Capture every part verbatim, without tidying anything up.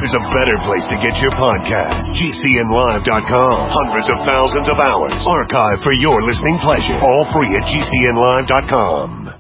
there's a better place to get your podcast. G C N live dot com. Hundreds of thousands of hours archived for your listening pleasure. All free at G C N live dot com.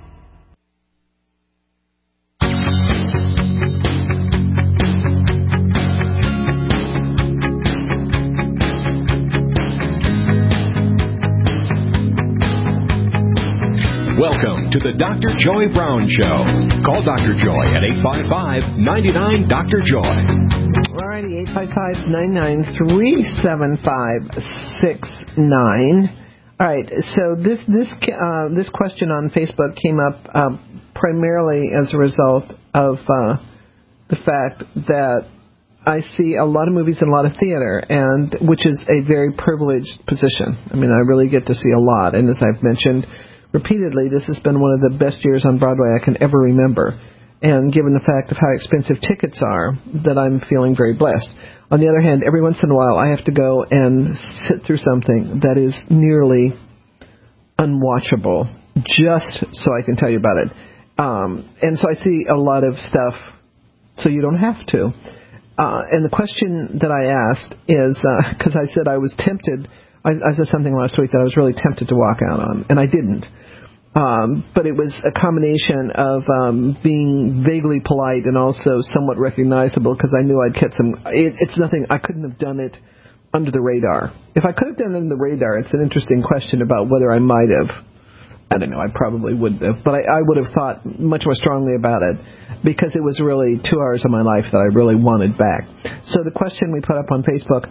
Welcome to the Doctor Joy Brown Show. Call Doctor Joy at eight five five, nine nine, D R Joy. All righty, eight five five, nine nine three, seven five six nine. All right, so this this uh, this question on Facebook came up uh, primarily as a result of uh, the fact that I see a lot of movies in a lot of theater, and which is a very privileged position. I mean, I really get to see a lot, and as I've mentioned repeatedly, this has been one of the best years on Broadway I can ever remember. And given the fact of how expensive tickets are, that I'm feeling very blessed. On the other hand, every once in a while I have to go and sit through something that is nearly unwatchable, just so I can tell you about it. Um, and so I see a lot of stuff, so you don't have to. Uh, and the question that I asked is, because uh, I said I was tempted, I, I said something last week that I was really tempted to walk out on, and I didn't. Um, but it was a combination of um, being vaguely polite and also somewhat recognizable because I knew I'd get some. It, it's nothing. I couldn't have done it under the radar. If I could have done it under the radar, it's an interesting question about whether I might have. I don't know. I probably wouldn't have, but I, I would have thought much more strongly about it because it was really two hours of my life that I really wanted back. So the question we put up on Facebook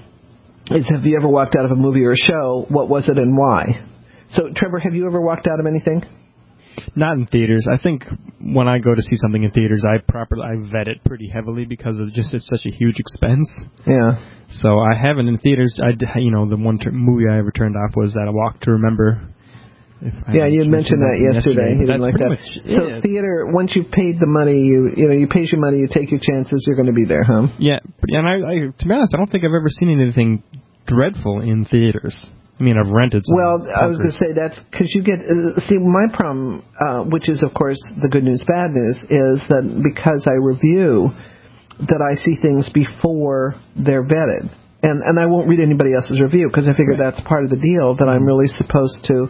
is: have you ever walked out of a movie or a show? What was it and why? So, Trevor, have you ever walked out of anything? Not in theaters. I think when I go to see something in theaters, I properly I vet it pretty heavily because of just it's such a huge expense. Yeah. So I haven't in theaters. I you know the one ter- movie I ever turned off was that A Walk to Remember. If yeah, you had mentioned that yesterday. yesterday. You didn't like that. So it. Theater, once you've paid the money, you you know you pay your money, you take your chances. You're going to be there, huh? Yeah, and I, I to be honest, I don't think I've ever seen anything dreadful in theaters. I mean, I've rented some. Well, I was going to say that's because you get, uh, see, my problem, uh, which is, of course, the good news, bad news, is that because I review, that I see things before they're vetted. And and I won't read anybody else's review because I figure that's part of the deal, that I'm really supposed to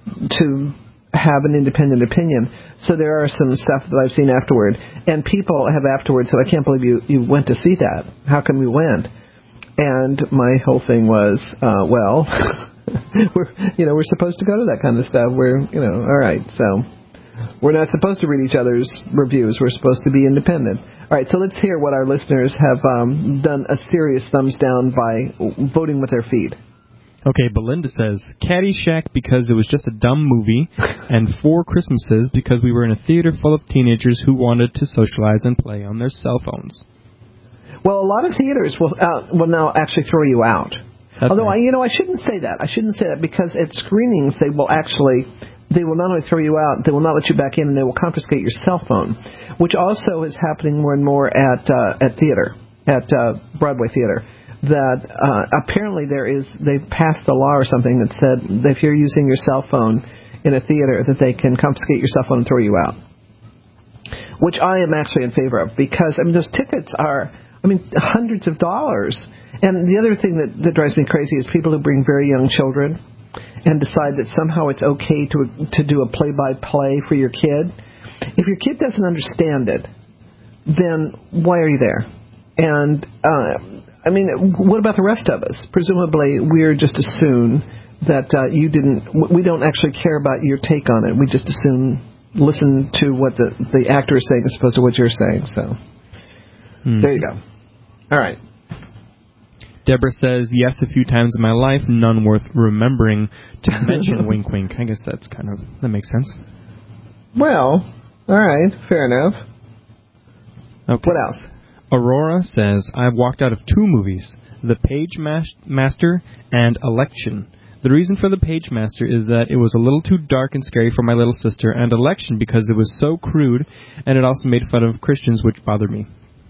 to have an independent opinion. So there are some stuff that I've seen afterward. And people have afterwards said, I can't believe you, you went to see that. How come you went? And my whole thing was, uh, well... we're you know we're supposed to go to that kind of stuff. We're you know all right. So we're not supposed to read each other's reviews. We're supposed to be independent. All right. So let's hear what our listeners have um, done a serious thumbs down by voting with their feet. Okay, Belinda says Caddyshack because it was just a dumb movie, and Four Christmases because we were in a theater full of teenagers who wanted to socialize and play on their cell phones. Well, a lot of theaters will uh, will now actually throw you out. That's Although, nice. I, you know, I shouldn't say that. I shouldn't say that because at screenings they will actually, they will not only throw you out, they will not let you back in, and they will confiscate your cell phone, which also is happening more and more at uh, at theater, at uh, Broadway theater. That uh, apparently there is, they've passed a law or something that said that if you're using your cell phone in a theater, that they can confiscate your cell phone and throw you out. Which I am actually in favor of because, I mean, those tickets are, I mean, hundreds of dollars. And the other thing that, that drives me crazy is people who bring very young children and decide that somehow it's okay to to do a play-by-play for your kid. If your kid doesn't understand it, then why are you there? And, uh, I mean, what about the rest of us? Presumably, we're just assume that uh, you didn't, we don't actually care about your take on it. We just assume, listen to what the, the actor is saying as opposed to what you're saying. So, hmm. There you go. All right. Deborah says, yes, a few times in my life, none worth remembering to mention wink, wink. I guess that's kind of, that makes sense. Well, all right, fair enough. Okay. What else? Aurora says, I've walked out of two movies, The Page Mas- Master and Election. The reason for The Page Master is that it was a little too dark and scary for my little sister, and Election because it was so crude, and it also made fun of Christians, which bothered me.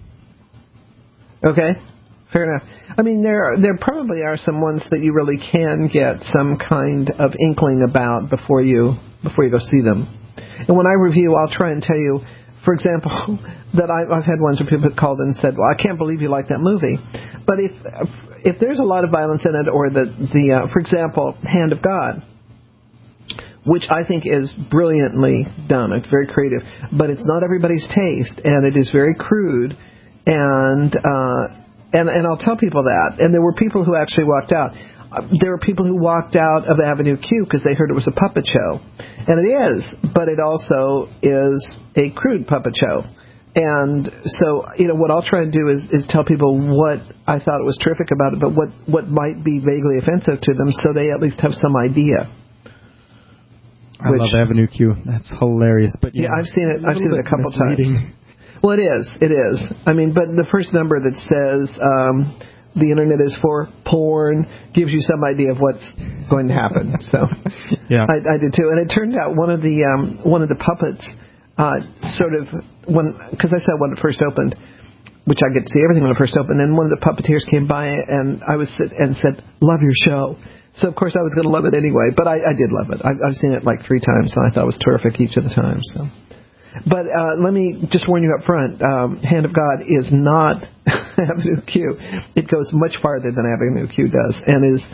Okay. Fair enough. I mean, there are, there probably are some ones that you really can get some kind of inkling about before you before you go see them. And when I review, I'll try and tell you for example, that I, I've had ones where people have called and said, well, I can't believe you like that movie. But if if there's a lot of violence in it, or the, the uh, for example, Hand of God, which I think is brilliantly done. It's very creative, but it's not everybody's taste, and it is very crude, and uh, and and I'll tell people that. And there were people who actually walked out. Uh, there were people who walked out of Avenue Q because they heard it was a puppet show, and it is, but it also is a crude puppet show. And so, you know, what I'll try and do is, is tell people what I thought was terrific about it, but what, what might be vaguely offensive to them, so they at least have some idea. I Which, love Avenue Q. That's hilarious. But yeah, yeah I've seen it. I've seen it a couple misleading. times. Well, it is. It is. I mean, but the first number that says um, the internet is for porn gives you some idea of what's going to happen. So, yeah, I, I did too. And it turned out one of the um, one of the puppets uh, sort of when because I saw when it first opened, which I get to see everything when it first opened. And one of the puppeteers came by and I was sit and said, "Love your show." So, of course, I was going to love it anyway, but I, I did love it. I, I've seen it like three times, and I thought it was terrific each of the times. So. But uh, let me just warn you up front, um, Hand of God is not Avenue Q. It goes much farther than Avenue Q does, and is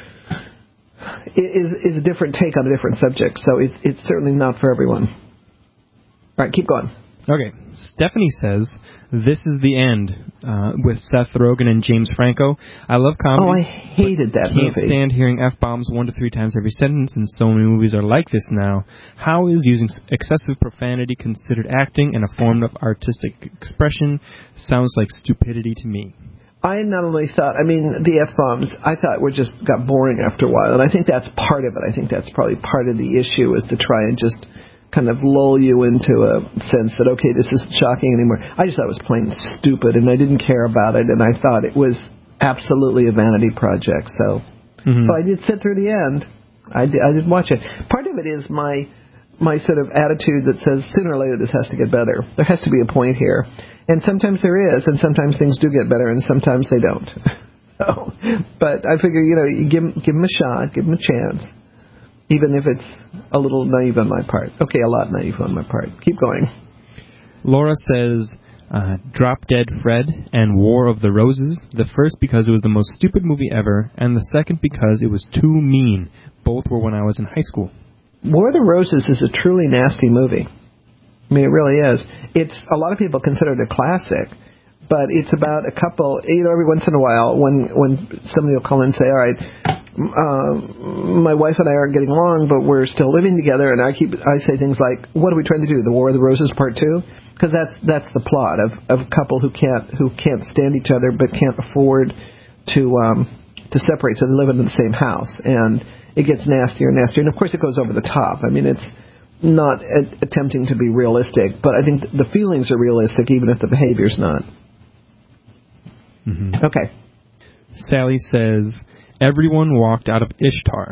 is, is a different take on a different subject, so it's, it's certainly not for everyone. All right, keep going. Okay, Stephanie says, this is the end uh, with Seth Rogen and James Franco. I love comedy. Oh, I hated that can't movie. Can't stand hearing F-bombs one to three times every sentence, and so many movies are like this now. How is using excessive profanity considered acting and a form of artistic expression? Sounds like stupidity to me. I not only thought, I mean, the F-bombs, I thought were just got boring after a while, and I think that's part of it. I think that's probably part of the issue, is to try and just kind of lull you into a sense that, okay, this isn't shocking anymore. I just thought it was plain stupid, and I didn't care about it, and I thought it was absolutely a vanity project. So, mm-hmm. But I did sit through the end. I did, I did watch it. Part of it is my my sort of attitude that says sooner or later this has to get better. There has to be a point here. And sometimes there is, and sometimes things do get better, and sometimes they don't. So, but I figure, you know, you give, give them a shot, give them a chance. Even if it's a little naive on my part. Okay, a lot naive on my part. Keep going. Laura says, uh, Drop Dead Fred and War of the Roses. The first because it was the most stupid movie ever, and the second because it was too mean. Both were when I was in high school. War of the Roses is a truly nasty movie. I mean, it really is. It's a lot of people consider it a classic, but it's about a couple, you know, every once in a while when, when somebody will call in and say, all right, Uh, my wife and I aren't getting along, but we're still living together, and I keep I say things like, "What are we trying to do? The War of the Roses Part Two?" Because that's that's the plot of, of a couple who can't who can't stand each other but can't afford to um, to separate, so they live in the same house, and it gets nastier and nastier, and of course it goes over the top. I mean, it's not a- attempting to be realistic, but I think th- the feelings are realistic, even if the behavior's not. Mm-hmm. Okay. Sally says, everyone walked out of Ishtar.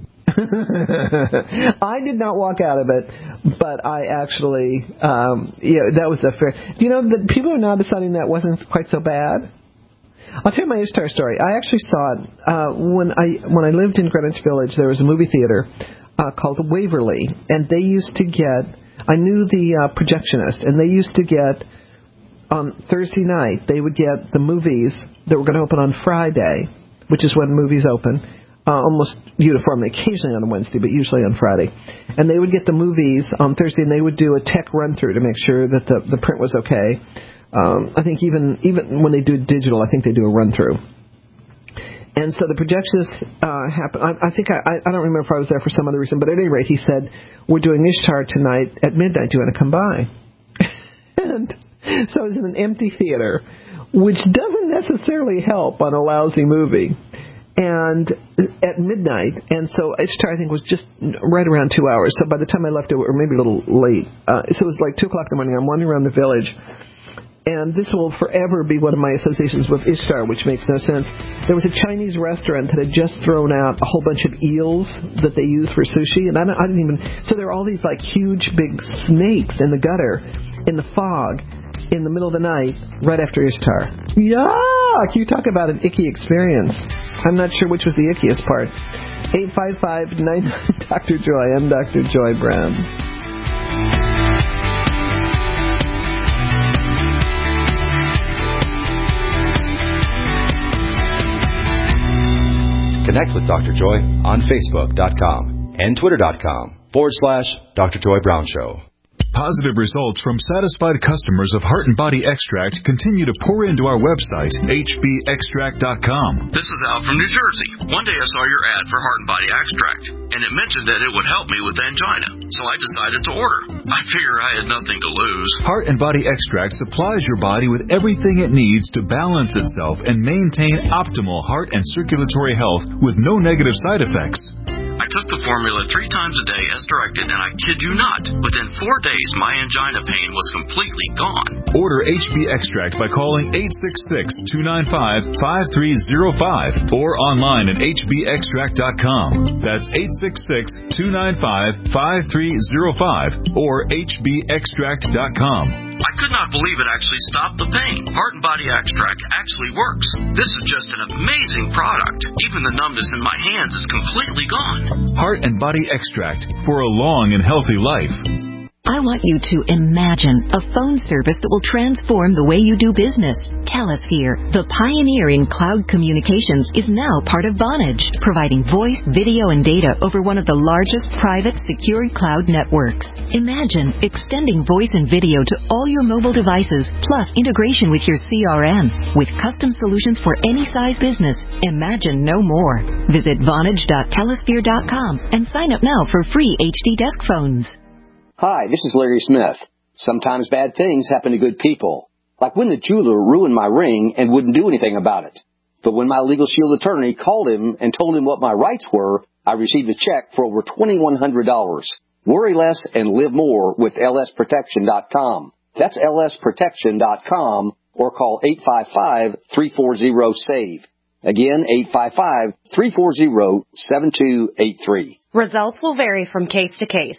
I did not walk out of it, but I actually, um, yeah, that was a fair. You know, the people are now deciding that wasn't quite so bad. I'll tell you my Ishtar story. I actually saw it uh, when I when I lived in Greenwich Village. There was a movie theater uh, called Waverly, and they used to get. I knew the uh, projectionist, and they used to get on Thursday night. They would get the movies that were going to open on Friday, which is when movies open, uh, almost uniformly, occasionally on a Wednesday, but usually on Friday. And they would get the movies on Thursday, and they would do a tech run-through to make sure that the, the print was okay. Um, I think even even when they do digital, I think they do a run-through. And so the projections uh, happened. I, I think I, I don't remember if I was there for some other reason, but at any rate, he said, we're doing Ishtar tonight at midnight. Do you want to come by? And so I was in an empty theater, which doesn't necessarily help on a lousy movie, and at midnight, and so Ishtar, I think, was just right around two hours, so by the time I left, it, or maybe a little late, uh, so it was like two o'clock in the morning, I'm wandering around the village, and this will forever be one of my associations with Ishtar, which makes no sense. There was a Chinese restaurant that had just thrown out a whole bunch of eels that they use for sushi, and I, don't, I didn't even, so there were all these like huge big snakes in the gutter, in the fog, in the middle of the night, right after Ishtar. Yuck! You talk about an icky experience. I'm not sure which was the ickiest part. eight five five nine nine Doctor Joy. I'm Doctor Joy Brown. connect with Doctor Joy on Facebook.com and Twitter.com forward slash Doctor Joy Brown Show. Positive results from satisfied customers of Heart and Body Extract continue to pour into our website, H B extract dot com. This is Al from New Jersey. One day I saw your ad for Heart and Body Extract, and it mentioned that it would help me with angina, so I decided to order. I figure I had nothing to lose. Heart and Body Extract supplies your body with everything it needs to balance itself and maintain optimal heart and circulatory health with no negative side effects. I took the formula three times a day as directed, and I kid you not, within four days my angina pain was completely gone. Order H B Extract by calling eight six six, two nine five, five three zero five or online at H B extract dot com. That's eight six six, two nine five, five three zero five or H B extract dot com. I could not believe it actually stopped the pain. Heart and Body Extract actually works. This is just an amazing product. Even the numbness in my hands is completely gone. Heart and Body Extract for a long and healthy life. I want you to imagine a phone service that will transform the way you do business. TELUS here. The pioneer in cloud communications is now part of Vonage, providing voice, video, and data over one of the largest private secured cloud networks. Imagine extending voice and video to all your mobile devices, plus integration with your C R M. With custom solutions for any size business, imagine no more. Visit vonage dot telesphere dot com and sign up now for free H D desk phones. Hi, this is Larry Smith. Sometimes bad things happen to good people. Like when the jeweler ruined my ring and wouldn't do anything about it. But when my Legal Shield attorney called him and told him what my rights were, I received a check for over twenty-one hundred dollars. Worry less and live more with L S protection dot com. That's L S protection dot com or call eight five five, three four zero, SAVE. Again, eight five five, three four zero, seven two eight three. Results will vary from case to case.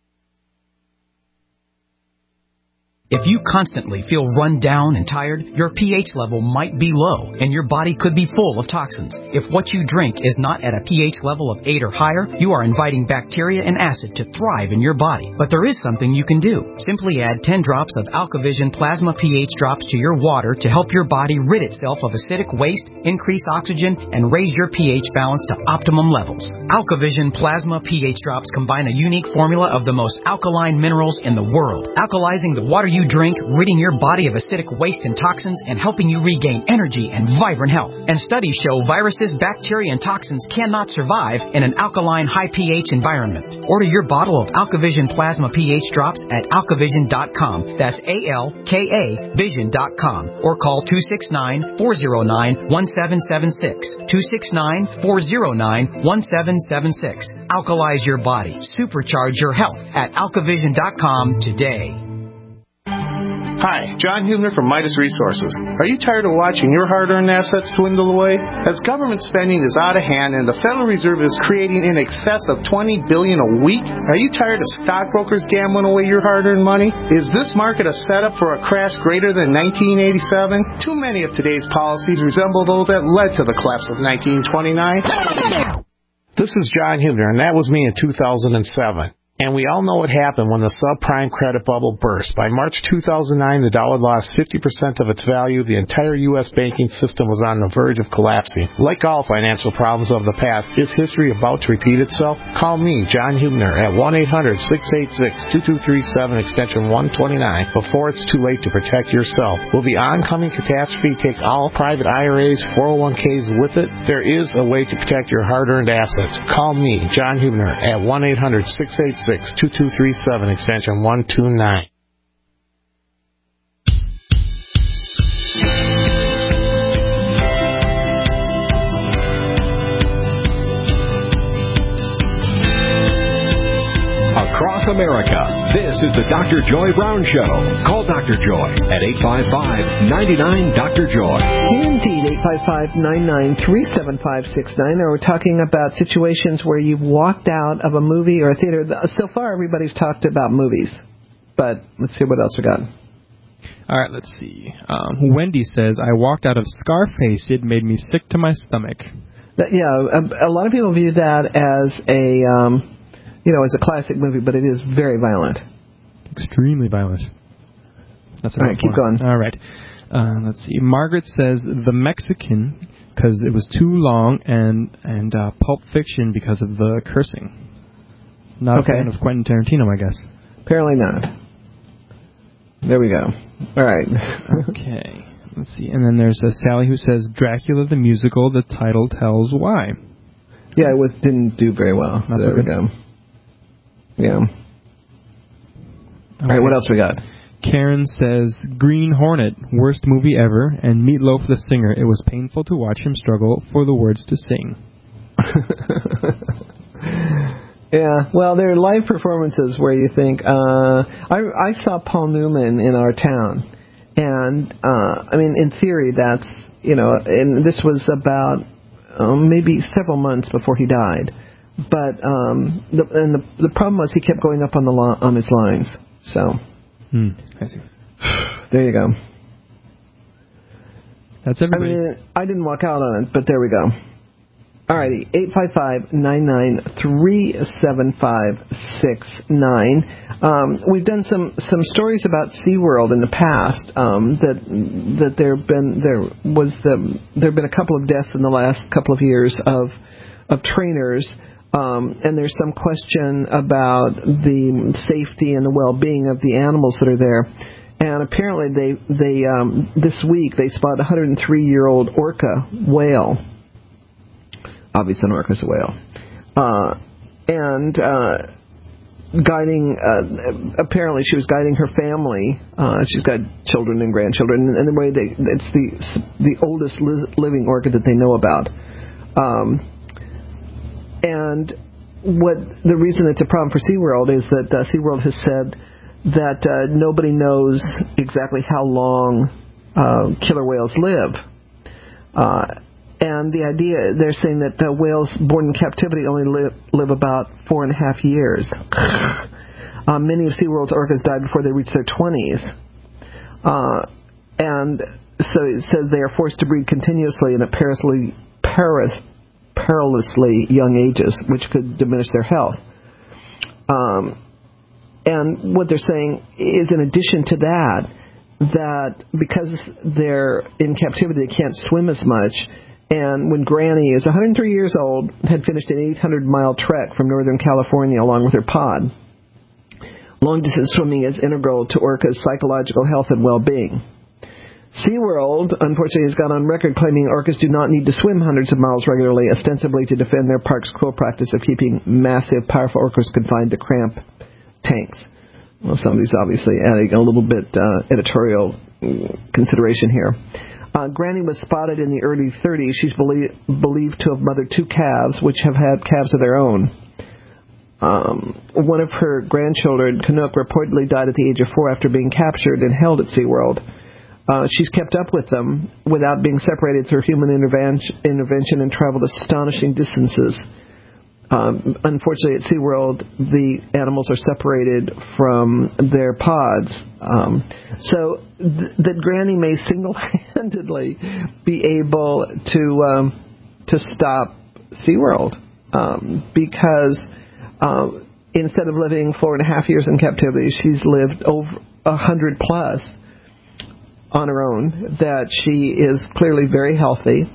If you constantly feel run down and tired, your pH level might be low, and your body could be full of toxins. If what you drink is not at a pH level of eight or higher, you are inviting bacteria and acid to thrive in your body. But there is something you can do. Simply add ten drops of AlkaVision Plasma pH drops to your water to help your body rid itself of acidic waste, increase oxygen, and raise your pH balance to optimum levels. AlkaVision Plasma pH drops combine a unique formula of the most alkaline minerals in the world, alkalizing the water you drink, ridding your body of acidic waste and toxins, and helping you regain energy and vibrant health. And studies show viruses, bacteria, and toxins cannot survive in an alkaline, high pH environment. Order your bottle of AlkaVision Plasma pH drops at alkavision dot com. That's A L K A vision dot com. Or call two six nine, four zero nine, one seven seven six. two six nine, four zero nine, one seven seven six. Alkalize your body. Supercharge your health at alkavision dot com today. Hi, John Hubner from Midas Resources. Are you tired of watching your hard-earned assets dwindle away? As government spending is out of hand and the Federal Reserve is creating in excess of twenty billion dollars a week, are you tired of stockbrokers gambling away your hard-earned money? Is this market a setup for a crash greater than nineteen eighty-seven? Too many of today's policies resemble those that led to the collapse of nineteen twenty-nine. This is John Hubner, and that was me in two thousand seven. And we all know what happened when the subprime credit bubble burst. By March two thousand nine, the dollar lost fifty percent of its value. The entire U S banking system was on the verge of collapsing. Like all financial problems of the past, is history about to repeat itself? Call me, John Hubner, at one eight hundred, six eight six, two two three seven, extension one twenty-nine, before it's too late to protect yourself. Will the oncoming catastrophe take all private I R As, four oh one k's with it? There is a way to protect your hard-earned assets. Call me, John Hubner, at one eight hundred, six eight six, two two three seven, extension one two nine. Across America, this is the Doctor Joy Brown Show. Call Doctor Joy at eight five five, nine nine, Doctor Joy. Indeed, eight five five, nine nine, three seven five six nine. We're talking about situations where you've walked out of a movie or a theater. So far, everybody's talked about movies. But let's see what else we got. All right, let's see. Um, Wendy says, I walked out of Scarface. It made me sick to my stomach. That, yeah, a, a lot of people view that as a... Um, You know, it's a classic movie, but it is very violent. Extremely violent. That's All right, keep going. All right. Uh, let's see. Margaret says, the Mexican because it was too long, and and uh, Pulp Fiction because of the cursing. Not Okay. a fan of Quentin Tarantino, I guess. Apparently not. There we go. All right. Okay. Let's see. And then there's uh, Sally who says Dracula the musical. The title tells why. Yeah, it was didn't do very well. So Not so there we good. go. Yeah. Okay. All right. What else we got? Karen says Green Hornet, worst movie ever, and Meatloaf the singer. It was painful to watch him struggle for the words to sing. Yeah, well, there are live performances where you think, uh, I, I saw Paul Newman in our town, and, uh, I mean, in theory, that's, you know, and this was about um, maybe several months before he died, but, um, the, and the, the problem was he kept going up on the li- on his lines, so. Hmm, I see. There you go. That's everybody. I mean, I didn't walk out on it, but there we go. Alrighty, eight five five, nine nine three seven five six nine. Um, we've done some, some stories about SeaWorld in the past. Um, that that there been there was the there have been a couple of deaths in the last couple of years of of trainers. Um, and there's some question about the safety and the well-being of the animals that are there. And apparently, they they um, this week they spotted a one hundred three year old orca whale. Obviously, an orca is a whale. Uh, and uh, guiding, uh, apparently she was guiding her family. Uh, she's got children and grandchildren. And the way they, it's the the oldest li- living orca that they know about. Um, and what the reason it's a problem for SeaWorld is that uh, SeaWorld has said that uh, nobody knows exactly how long uh, killer whales live. Uh, And the idea, they're saying that uh, whales born in captivity only live, live about four and a half years. uh, many of SeaWorld's orcas died before they reached their twenties. Uh, and so it says they are forced to breed continuously and at perilously, peris, perilously young ages, which could diminish their health. Um, and what they're saying is, in addition to that, that because they're in captivity, they can't swim as much. And when Granny is one hundred three years old, had finished an eight hundred mile trek from Northern California along with her pod. Long-distance swimming is integral to orcas' psychological health and well-being. SeaWorld, unfortunately, has gone on record claiming orcas do not need to swim hundreds of miles regularly, ostensibly to defend their park's cruel practice of keeping massive, powerful orcas confined to cramped tanks. Well, somebody's obviously adding a little bit uh, editorial consideration here. Uh, Granny was spotted in the early thirties. She's belie- believed to have mothered two calves, which have had calves of their own. Um, one of her grandchildren, Canuck, reportedly died at the age of four after being captured and held at SeaWorld. Uh, she's kept up with them without being separated through human intervention, intervention and traveled astonishing distances. Um, unfortunately, at SeaWorld, the animals are separated from their pods. Um, so th- that Granny may single-handedly be able to um, to stop SeaWorld um, because uh, instead of living four and a half years in captivity, she's lived over a hundred plus on her own, that she is clearly very healthy.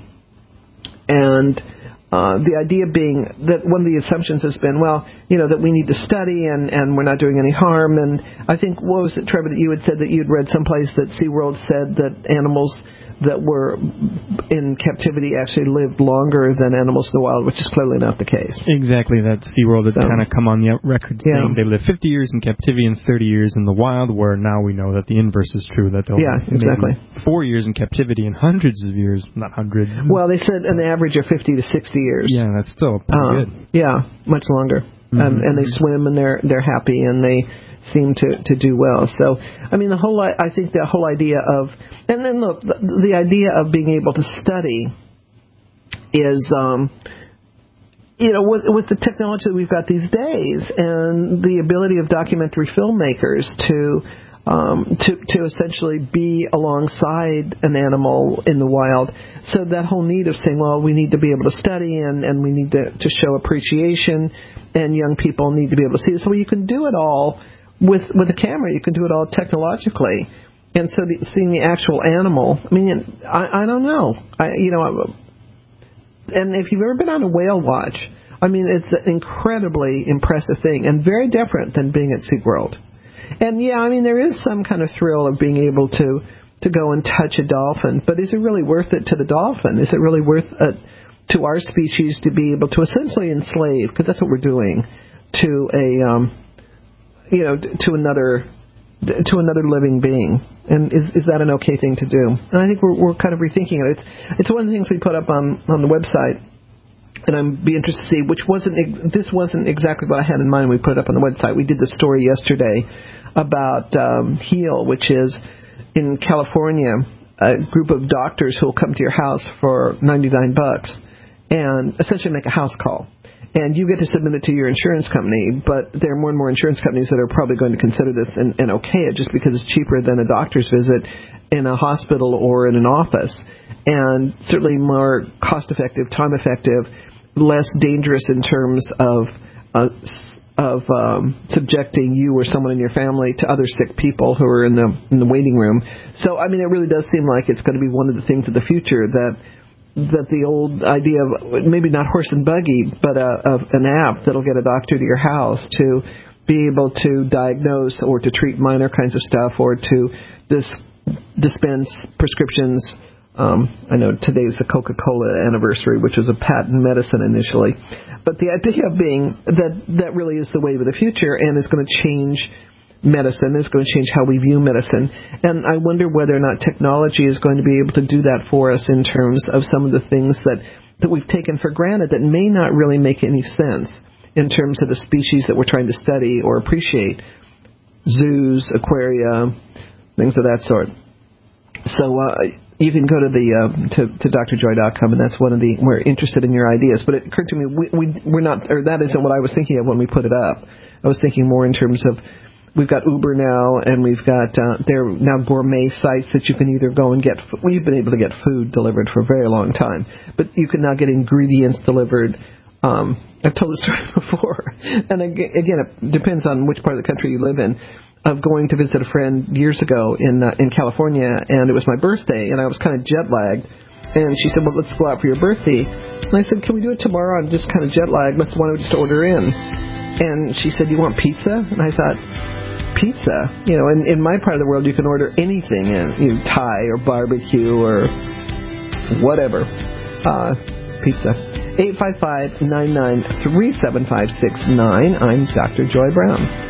And Uh, the idea being that one of the assumptions has been, well, you know, that we need to study and, and we're not doing any harm. And I think, what was it, Trevor, that you had said that you'd read someplace that SeaWorld said that animals that were in captivity actually lived longer than animals in the wild, which is clearly not the case. Exactly. That SeaWorld had So, kind of come on the record saying yeah. they live fifty years in captivity and thirty years in the wild, where now we know that the inverse is true, that they'll Yeah, live exactly. maybe four years in captivity and hundreds of years, not hundreds. Well, they said an average of fifty to sixty years. Yeah, that's still pretty Uh, good. Yeah, much longer. Mm-hmm. Um, and they swim and they're they're happy and they seem to, to do well. So, I mean, the whole I think the whole idea of, and then look, the, the idea of being able to study is, um, you know, with, with the technology that we've got these days and the ability of documentary filmmakers to Um, to, to essentially be alongside an animal in the wild. So that whole need of saying, well, we need to be able to study and, and we need to, to show appreciation, and young people need to be able to see it. So you can do it all with with a camera. You can do it all technologically. And so the, seeing the actual animal, I mean, I, I don't know. I, you know, And if you've ever been on a whale watch, I mean, it's an incredibly impressive thing and very different than being at SeaWorld. And, yeah, I mean, there is some kind of thrill of being able to, to go and touch a dolphin, but is it really worth it to the dolphin? Is it really worth it to our species to be able to essentially enslave, because that's what we're doing, to a, um, you know, to another to another living being? And is is that an okay thing to do? And I think we're we're kind of rethinking it. It's it's one of the things we put up on, on the website, and I'd be interested to see, which wasn't this wasn't exactly what I had in mind when we put it up on the website. We did the story yesterday about um, HEAL, which is in California, a group of doctors who will come to your house for ninety-nine bucks and essentially make a house call. And you get to submit it to your insurance company, but there are more and more insurance companies that are probably going to consider this and, and okay it just because it's cheaper than a doctor's visit in a hospital or in an office. And certainly more cost-effective, time-effective, less dangerous in terms of uh, of um, subjecting you or someone in your family to other sick people who are in the in the waiting room. So, I mean, it really does seem like it's going to be one of the things of the future that that the old idea of maybe not horse and buggy, but a, of an app that'll get a doctor to your house to be able to diagnose or to treat minor kinds of stuff or to dis- dispense prescriptions. Um, I know today's the Coca-Cola anniversary, which was a patent medicine initially. But the idea of being that that really is the wave of the future and is going to change medicine, is going to change how we view medicine. And I wonder whether or not technology is going to be able to do that for us in terms of some of the things that, that we've taken for granted that may not really make any sense in terms of the species that we're trying to study or appreciate. Zoos, aquaria, things of that sort. So uh, you can go to the uh, to, to D R joy dot com, and that's one of the, we're interested in your ideas. But it occurred to me, we, we, we're not, or that isn't what I was thinking of when we put it up. I was thinking more in terms of, we've got Uber now, and we've got, uh, there are now gourmet sites that you can either go and get, we've been able to get food delivered for a very long time, but you can now get ingredients delivered. Um, I've told this story before, and again, it depends on which part of the country you live in, of going to visit a friend years ago in uh, in California, and it was my birthday, and I was kind of jet lagged, and she said, well, let's go out for your birthday. And I said, can we do it tomorrow? I'm just kind of jet lagged. Let's, why don't we just order in? And she said, you want pizza? And I thought, pizza? You know, in, in my part of the world, you can order anything in, you know, Thai or barbecue or whatever. Uh, pizza. eight five five, nine nine three, seven five six nine. I'm Doctor Joy Brown.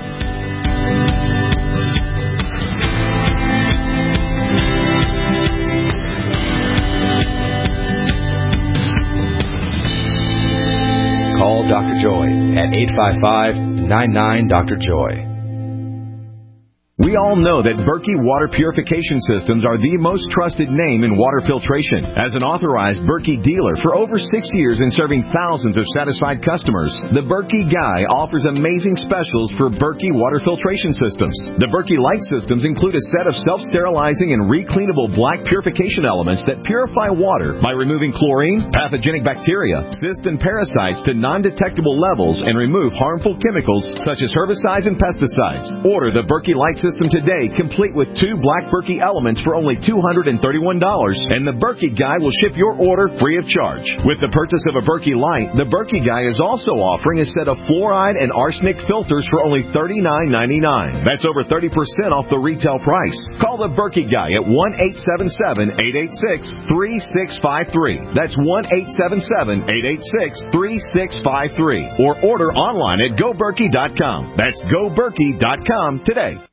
Call Doctor Joy at eight five five, nine nine, Doctor Joy. We all know that Berkey Water Purification Systems are the most trusted name in water filtration. As an authorized Berkey dealer for over six years and serving thousands of satisfied customers, the Berkey Guy offers amazing specials for Berkey Water Filtration Systems. The Berkey Light Systems include a set of self-sterilizing and recleanable black purification elements that purify water by removing chlorine, pathogenic bacteria, cysts, and parasites to non-detectable levels and remove harmful chemicals such as herbicides and pesticides. Order the Berkey Light System today, complete with two black Berkey elements for only two hundred thirty-one dollars, and the Berkey Guy will ship your order free of charge. With the purchase of a Berkey Light, the Berkey Guy is also offering a set of fluoride and arsenic filters for only thirty-nine ninety-nine. That's over thirty percent off the retail price. Call the Berkey Guy at one eight seven seven, eight eight six, three six five three. That's one eight seven seven, eight eight six, three six five three. Or order online at go berkey dot com. That's go berkey dot com today.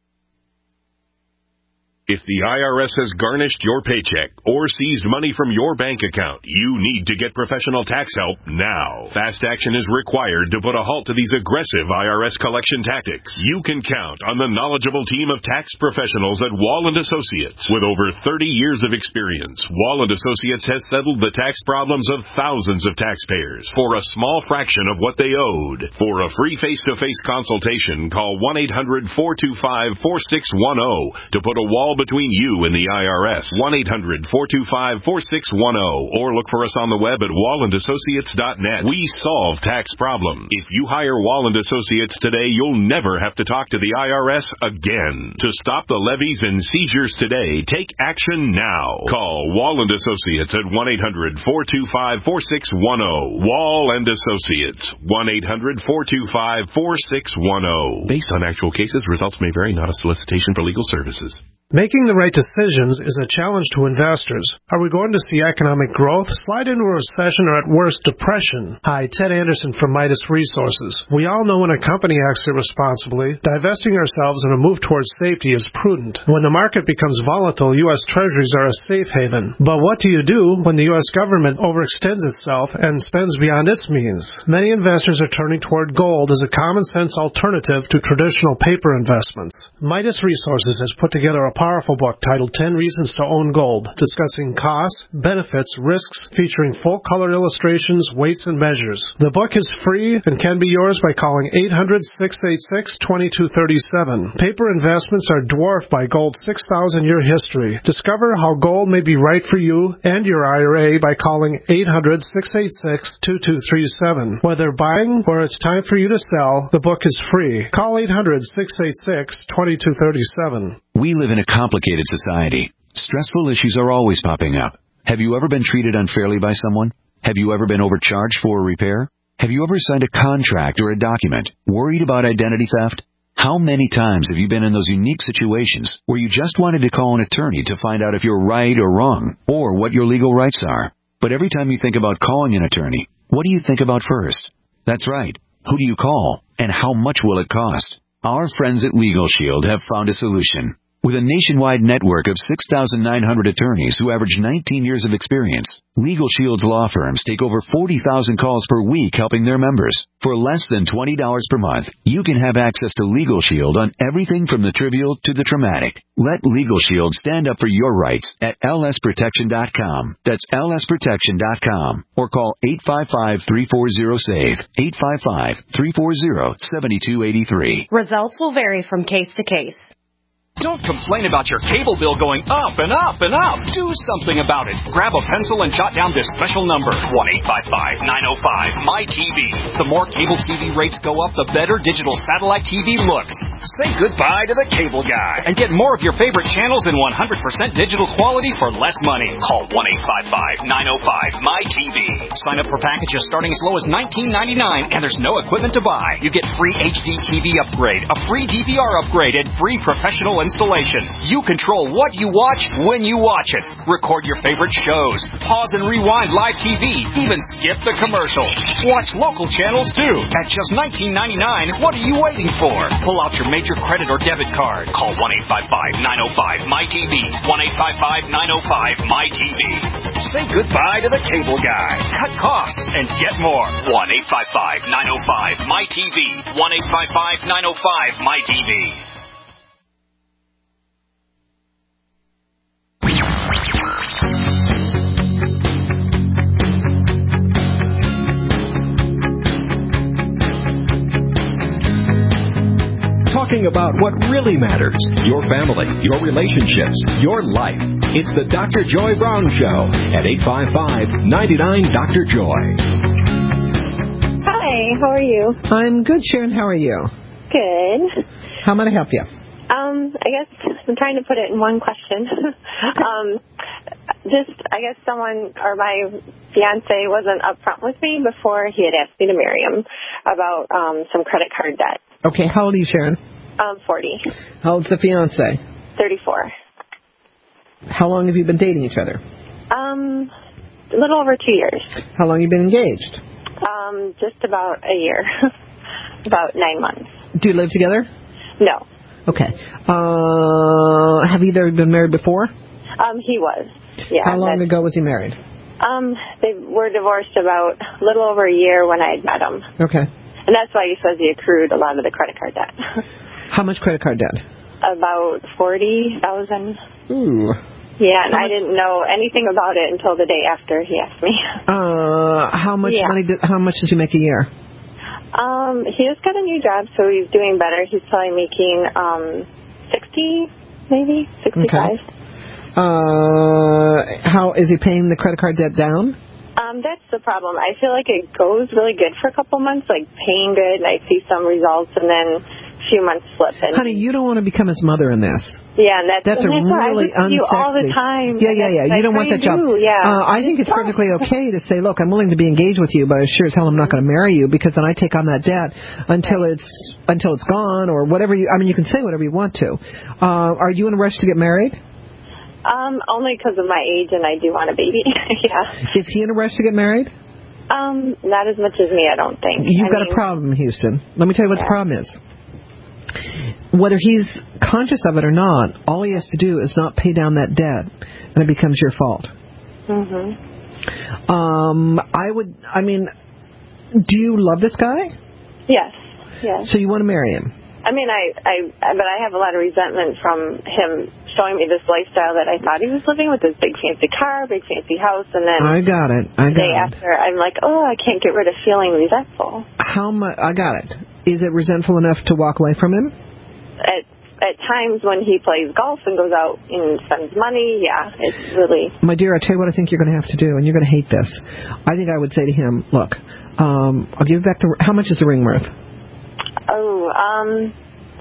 If the I R S has garnished your paycheck or seized money from your bank account, you need to get professional tax help now. Fast action is required to put a halt to these aggressive I R S collection tactics. You can count on the knowledgeable team of tax professionals at Wall and Associates. With over thirty years of experience, Wall and Associates has settled the tax problems of thousands of taxpayers for a small fraction of what they owed. For a free face-to-face consultation, call one eight hundred, four two five, four six one zero to put a wall between you and the I R S. one eight hundred four two five four six one zero or look for us on the web at wall and associates dot net. We solve tax problems. If you hire Wall and Associates today, you'll never have to talk to the I R S again. To stop the levies and seizures today, take action now. Call Wall and Associates at one eight hundred four two five four six one zero. Wall and Associates, one eight hundred four two five four six one zero. Based on actual cases, results may vary, not a solicitation for legal services. Making the right decisions is a challenge to investors. Are we going to see economic growth, slide into a recession, or at worst, depression? Hi, Ted Anderson from Midas Resources. We all know when a company acts irresponsibly, divesting ourselves in a move towards safety is prudent. When the market becomes volatile, U S Treasuries are a safe haven. But what do you do when the U S government overextends itself and spends beyond its means? Many investors are turning toward gold as a common-sense alternative to traditional paper investments. Midas Resources has put together a powerful book titled ten Reasons to Own Gold, discussing costs, benefits, risks, featuring full-color illustrations, weights, and measures. The book is free and can be yours by calling eight hundred six eight six two two three seven. Paper investments are dwarfed by gold's six thousand year history. Discover how gold may be right for you and your I R A by calling eight hundred six eight six two two three seven. Whether buying or it's time for you to sell, the book is free. Call eight hundred six eight six two two three seven. We live in a complicated society. Stressful issues are always popping up. Have you ever been treated unfairly by someone? Have you ever been overcharged for a repair? Have you ever signed a contract or a document worried about identity theft? How many times have you been in those unique situations where you just wanted to call an attorney to find out if you're right or wrong, or what your legal rights are? But every time you think about calling an attorney, what do you think about first? That's right. Who do you call, and how much will it cost? Our friends at Legal Shield have found a solution. With a nationwide network of six thousand nine hundred attorneys who average nineteen years of experience, Legal Shield's law firms take over forty thousand calls per week helping their members. For less than twenty dollars per month, you can have access to Legal Shield on everything from the trivial to the traumatic. Let Legal Shield stand up for your rights at L S protection dot com. That's L S protection dot com. Or call eight five five, three four zero, S A V E, eight five five, three four zero, seven two eight three. Results will vary from case to case. Don't complain about your cable bill going up and up and up. Do something about it. Grab a pencil and jot down this special number, one eight five five, nine oh five, M Y T V. The more cable T V rates go up, the better digital satellite T V looks. Say goodbye to the cable guy and get more of your favorite channels in one hundred percent digital quality for less money. Call one eight five five, nine oh five, M Y T V. Sign up for packages starting as low as nineteen ninety-nine, and there's no equipment to buy. You get free H D T V upgrade, a free D V R upgrade, and free professional installation. You control what you watch when you watch it. Record your favorite shows. Pause and rewind live T V. Even skip the commercials. Watch local channels too. At just nineteen ninety-nine, what are you waiting for? Pull out your major credit or debit card. Call one eight five five, nine oh five, M Y T V. one eight five five, nine oh five, M Y T V. Say goodbye to the cable guy. Cut costs and get more. one eight five five, nine oh five, M Y T V. one eight five five, nine oh five, M Y T V. Talking about what really matters, your family, your relationships, your life. It's the Doctor Joy Brown Show at eight five five, nine nine, Doctor Joy. Hi, how are you? I'm good, Sharon. How are you? Good. How may I help you? Um, I guess I'm trying to put it in one question. Okay. um, just, I guess someone, or my fiance wasn't upfront with me before he had asked me to marry him about um, some credit card debt. Okay, how old are you, Sharon? Um, forty. How old's the fiance? thirty-four. How long have you been dating each other? Um, a little over two years. How long have you been engaged? Um, just about a year. About nine months. Do you live together? No. Okay. Uh, have either been married before? Um, he was. Yeah. How long ago was he married? Um, they were divorced about a little over a year when I had met him. Okay. And that's why he says he accrued a lot of the credit card debt. How much credit card debt? About forty thousand. Ooh. Yeah, and I didn't know anything about it until the day after he asked me. Uh, how much yeah. money? Do, how much does he make a year? Um, he just got a new job, so he's doing better. He's probably making um sixty maybe sixty-five. Okay. Uh, how is he paying the credit card debt down? Um, that's the problem. I feel like it goes really good for a couple months, like paying good, and I see some results, and then a few months slip. And honey, you don't want to become his mother in this. Yeah, and that's, that's and a that's really I unsexy. You all the time. Yeah, yeah, yeah. You don't want that job. Do, yeah. Uh, I think it's perfectly okay to say, look, I'm willing to be engaged with you, but I sure as hell I'm not going to marry you because then I take on that debt until right. it's until it's gone or whatever. You, I mean, you can say whatever you want to. Uh, are you in a rush to get married? Um, only because of my age, and I do want a baby. Yeah. Is he in a rush to get married? Um, not as much as me, I don't think. You've I got mean, a problem, Houston. Let me tell you what yeah. the problem is. Whether he's conscious of it or not, all he has to do is not pay down that debt, and it becomes your fault. Mm-hmm. Um, I would, I mean, do you love this guy? Yes, yes. So you want to marry him? I mean, I, I, but I have a lot of resentment from him showing me this lifestyle that I thought he was living with this big fancy car, big fancy house, and then I got it. I got the day it. after, I'm like, oh, I can't get rid of feeling resentful. How much? I got it. Is it resentful enough to walk away from him? At at times when he plays golf and goes out and spends money, yeah, it's really. My dear, I tell you what I think you're going to have to do, and you're going to hate this. I think I would say to him, look, um, I'll give you back the. How much is the ring worth? Oh, um,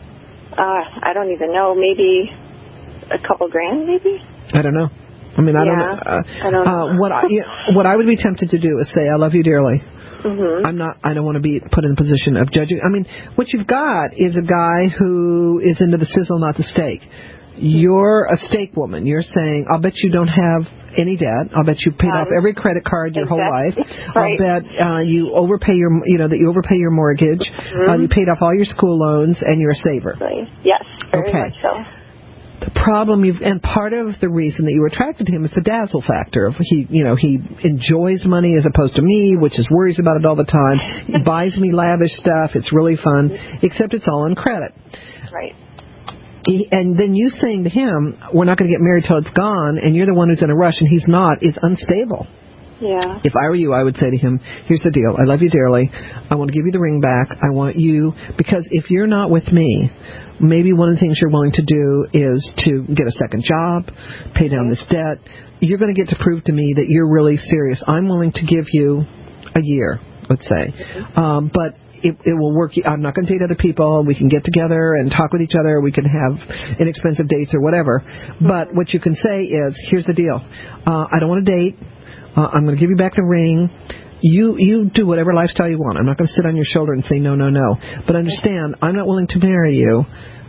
uh, I don't even know. Maybe a couple grand, maybe. I don't know. I mean, I yeah, don't know. Uh, I don't know. Uh, what I you know, what I would be tempted to do is say, I love you dearly. Mm-hmm. I'm not. I don't want to be put in a position of judging. I mean, what you've got is a guy who is into the sizzle, not the steak. You're a steak woman. You're saying, I'll bet you don't have any debt. I'll bet you paid um, off every credit card your exactly. whole life. Right. I'll bet uh, you overpay your, you know, that you overpay your mortgage. Mm-hmm. Uh, you paid off all your school loans, and you're a saver. Right. Yes, very okay. much so. The problem you've, and part of the reason that you were attracted to him is the dazzle factor. Of he, you know, he enjoys money as opposed to me, which is worries about it all the time. He buys me lavish stuff. It's really fun, except it's all on credit. Right. He, and then you saying to him, we're not going to get married till it's gone, and you're the one who's in a rush, and he's not, is unstable. Yeah. If I were you, I would say to him, here's the deal. I love you dearly. I want to give you the ring back. I want you, because if you're not with me, maybe one of the things you're willing to do is to get a second job, pay down this debt. You're going to get to prove to me that you're really serious. I'm willing to give you a year, let's say. Um, but it, it will work. I'm not going to date other people. We can get together and talk with each other. We can have inexpensive dates or whatever. But what you can say is, here's the deal. Uh, I don't want to date. Uh, I'm going to give you back the ring. You you do whatever lifestyle you want. I'm not going to sit on your shoulder and say no, no, no. But understand, I'm not willing to marry you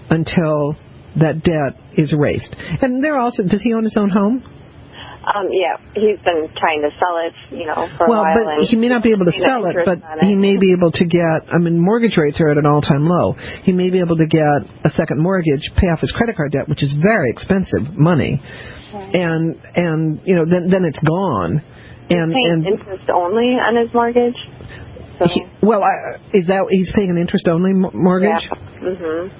until that debt is erased. And there also, does he own his own home? Um, yeah, he's been trying to sell it, you know, for well, a while. Well, but he may not be able to sell it, but he may be able to get, I mean, mortgage rates are at an all-time low. He may be able to get a second mortgage, pay off his credit card debt, which is very expensive money. Right. And, and you know, then then it's gone. He's and, paying and interest only on his mortgage. So. He, well, I, is that, he's paying an interest-only mortgage? Yeah. Mm-hmm.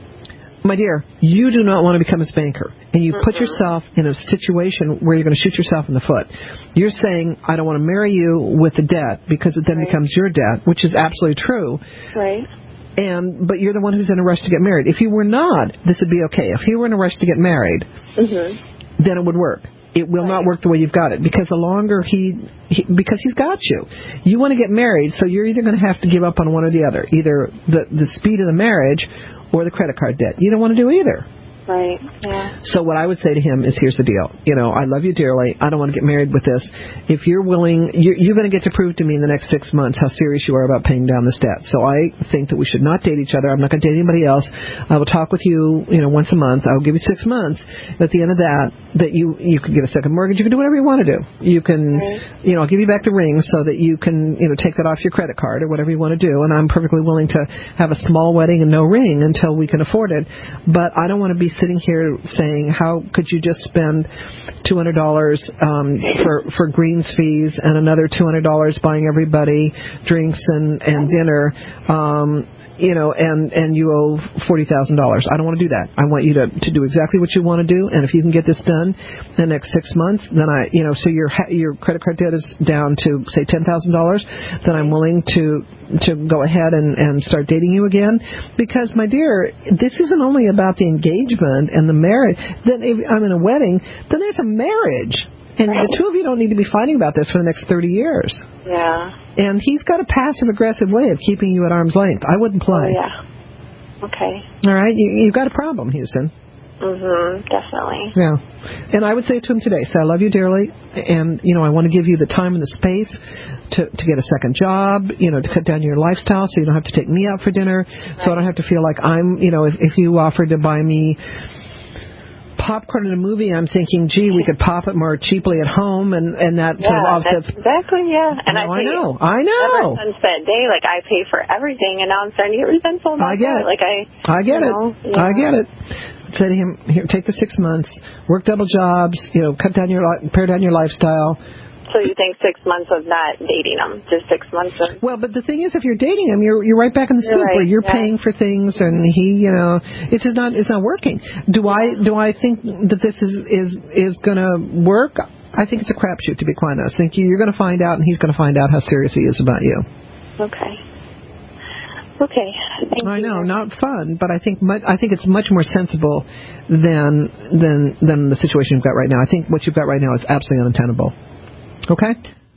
My dear, you do not want to become a banker, and you Mm-mm. put yourself in a situation where you're going to shoot yourself in the foot. You're saying, I don't want to marry you with the debt because it then right. becomes your debt, which is absolutely true. Right. And but you're the one who's in a rush to get married. If you were not, this would be okay. If you were in a rush to get married, mm-hmm. then it would work. It will right. not work the way you've got it, because the longer he, he, because he's got you. You want to get married, so you're either going to have to give up on one or the other, either the the speed of the marriage or the credit card debt. You don't want to do either. Right, yeah. So what I would say to him is, here's the deal. You know, I love you dearly. I don't want to get married with this. If you're willing, you're, you're going to get to prove to me in the next six months how serious you are about paying down this debt. So I think that we should not date each other. I'm not going to date anybody else. I will talk with you, you know, once a month. I'll give you six months. At the end of that, that you, you can get a second mortgage. You can do whatever you want to do. You can, right. you know, I'll give you back the ring so that you can, you know, take that off your credit card or whatever you want to do. And I'm perfectly willing to have a small wedding and no ring until we can afford it. But I don't want to be sitting here saying, how could you just spend two hundred dollars um, for for greens fees and another two hundred dollars buying everybody drinks and, and dinner, um, you know, and, and you owe forty thousand dollars. I don't want to do that. I want you to, to do exactly what you want to do, and if you can get this done in the next six months, then I, you know, so your your credit card debt is down to, say, ten thousand dollars, then I'm willing to to go ahead and, and start dating you again. Because, my dear, this isn't only about the engagement and the marriage. Then if I'm in a wedding, then there's a marriage. And right. the two of you don't need to be fighting about this for the next thirty years. Yeah. And he's got a passive-aggressive way of keeping you at arm's length. I wouldn't play. Oh, yeah. Okay. All right? You, you've got a problem, Houston. Mm-hmm. Definitely. Yeah. And I would say to him today, say, I love you dearly, and, you know, I want to give you the time and the space to, to get a second job, you know, to cut down your lifestyle so you don't have to take me out for dinner, right. so I don't have to feel like I'm, you know, if, if you offered to buy me popcorn in a movie, I'm thinking, gee, we could pop it more cheaply at home, and, and that yeah, sort of offsets. Exactly, yeah. And no, I, I know, I know. Ever since that day, like, I pay for everything, and now I'm starting to get resentful about I get that. it. Like, I, I get you it. know, yeah. I get it. Say to him, here, take the six months, work double jobs, you know, cut down your, pare down your lifestyle. So you think six months of not dating him, just six months of... Well, but the thing is, if you're dating him, you're you're right back in the You're scoop right, where you're yeah. paying for things, and he, you know, it's just not it's not working. Do I do I think that this is is is going to work? I think it's a crapshoot, to be quite honest. I think you're going to find out, and he's going to find out how serious he is about you. Okay. Okay. Thank I you. know, not fun, but I think much, I think it's much more sensible than than than the situation you've got right now. I think what you've got right now is absolutely untenable. Okay?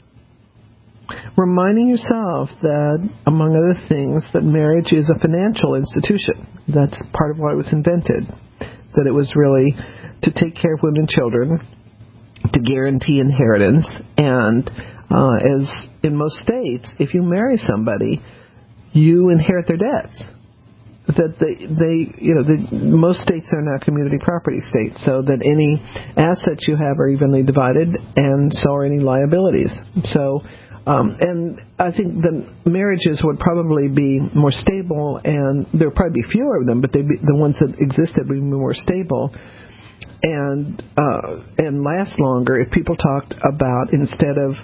Reminding yourself that, among other things, that marriage is a financial institution. That's part of why it was invented. That it was really to take care of women and children, to guarantee inheritance, and uh, as in most states, if you marry somebody, you inherit their debts. That they, they, you know, the, most states are now community property states, so that any assets you have are evenly divided, and so are any liabilities. So, um, and I think the marriages would probably be more stable, and there would probably be fewer of them, but they'd be, the ones that existed would be more stable, and uh, and last longer if people talked about, instead of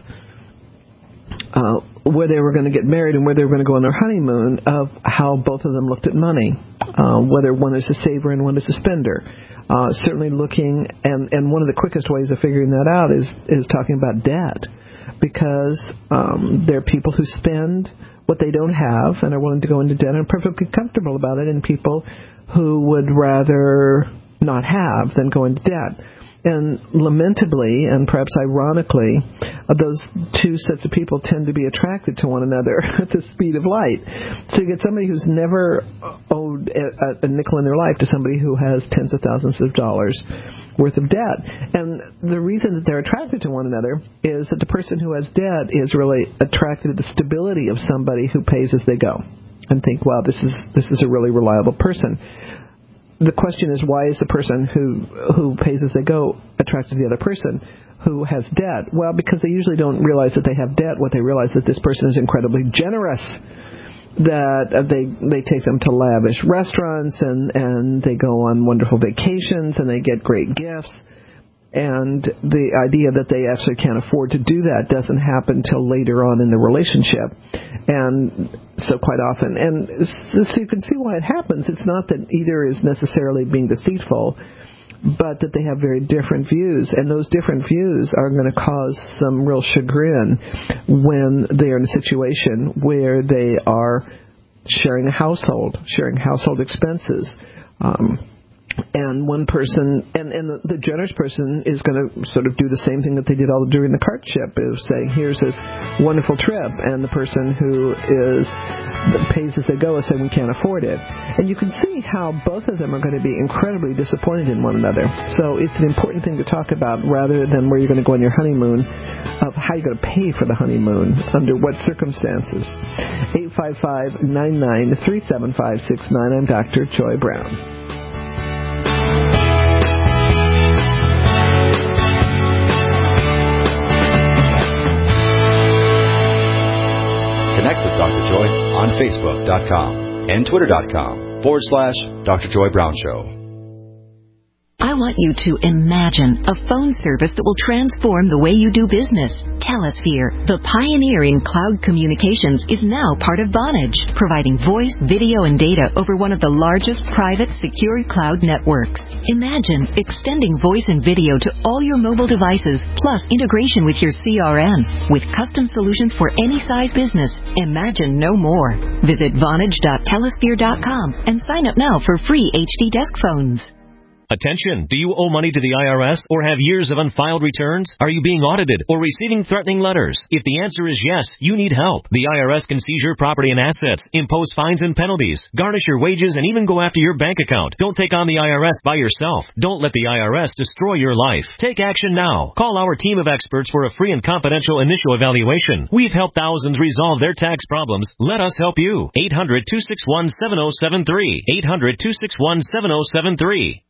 Uh, where they were going to get married and where they were going to go on their honeymoon, of how both of them looked at money, uh, whether one is a saver and one is a spender. Uh, certainly looking, and, and one of the quickest ways of figuring that out is, is talking about debt, because um, there are people who spend what they don't have and are willing to go into debt and are perfectly comfortable about it, and people who would rather not have than go into debt. And lamentably, and perhaps ironically, uh, those two sets of people tend to be attracted to one another at the speed of light. So you get somebody who's never owed a, a nickel in their life to somebody who has tens of thousands of dollars worth of debt. And the reason that they're attracted to one another is that the person who has debt is really attracted to the stability of somebody who pays as they go, and think, wow, this is this is a really reliable person. The question is, why is the person who who pays as they go attracted to the other person who has debt? Well, because they usually don't realize that they have debt. What they realize is that this person is incredibly generous, that uh, they they take them to lavish restaurants, and, and they go on wonderful vacations, and they get great gifts. And the idea that they actually can't afford to do that doesn't happen till later on in the relationship. And so quite often, and so you can see why it happens. It's not that either is necessarily being deceitful, but that they have very different views. And those different views are going to cause some real chagrin when they are in a situation where they are sharing a household, sharing household expenses. Um And one person, and, and the, the generous person is going to sort of do the same thing that they did all during the courtship, is say, here's this wonderful trip, and the person who is pays as they go is saying, we can't afford it. And you can see how both of them are going to be incredibly disappointed in one another. So it's an important thing to talk about, rather than where you're going to go on your honeymoon, of how you're going to pay for the honeymoon, under what circumstances. eight five five, nine nine, three seven five six nine. I'm Doctor Joy Brown. Connect with Doctor Joy on Facebook dot com and Twitter dot com forward slash Doctor Joy Brown Show. I want you to imagine a phone service that will transform the way you do business. Telesphere, the pioneer in cloud communications, is now part of Vonage, providing voice, video, and data over one of the largest private secure cloud networks. Imagine extending voice and video to all your mobile devices, plus integration with your C R M. With custom solutions for any size business, imagine no more. Visit vonage dot telesphere dot com and sign up now for free H D desk phones. Attention, do you owe money to the I R S or have years of unfiled returns? Are you being audited or receiving threatening letters? If the answer is yes, you need help. The I R S can seize your property and assets, impose fines and penalties, garnish your wages, and even go after your bank account. Don't take on the I R S by yourself. Don't let the I R S destroy your life. Take action now. Call our team of experts for a free and confidential initial evaluation. We've helped thousands resolve their tax problems. Let us help you. eight hundred, two six one, seven oh seven three. eight hundred, two six one, seven oh seven three.